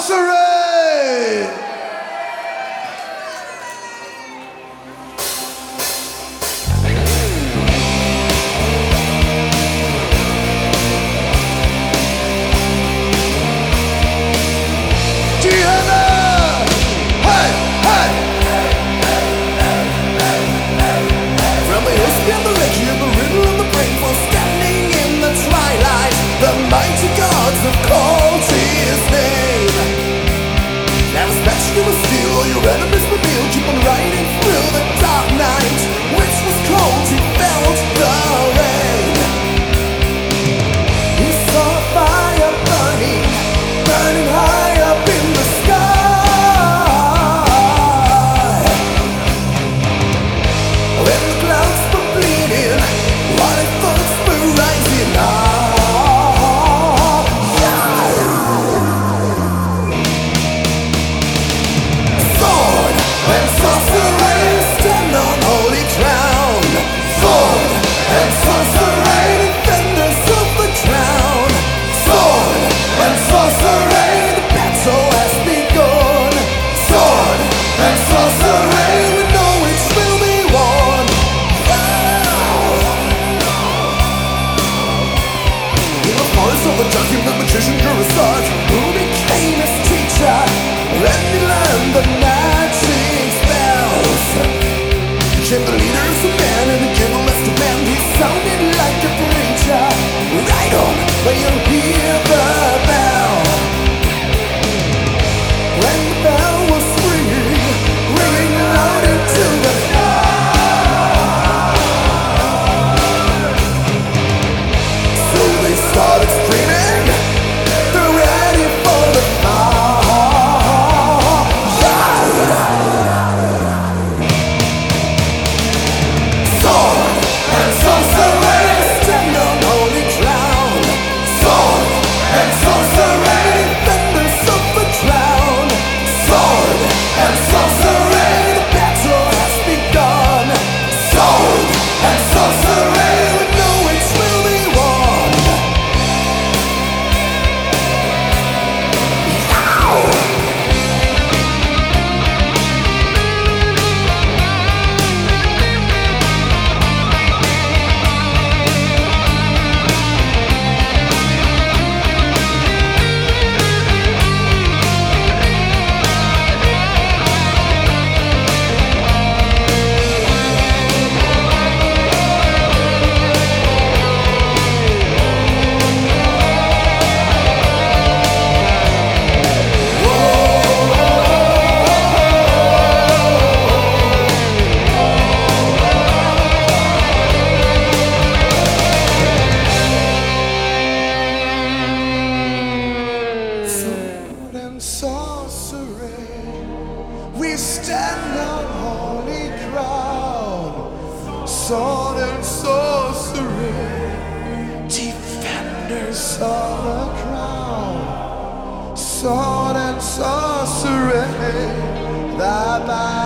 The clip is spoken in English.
sorcery! The mighty gods have called his name. Now especially you will steal all your enemies revealed. Keep on riding through the dark night, which was cold, he felt the rain. He saw a fire burning, burning high up in the sky. When the clouds were bleeding, while his thoughts were rising high. The junkie, the magician, drew a sword, who became his teacher, and he learned the magic spells. Became the leader of some men, and he gave a list to men. He sounded like a preacher. Right on, when you hear the bell. When the bell was ringing, ringing loud into the sky. So they started screaming. We stand on holy ground, sword and sorcery, defenders of the crown, sword and sorcery, the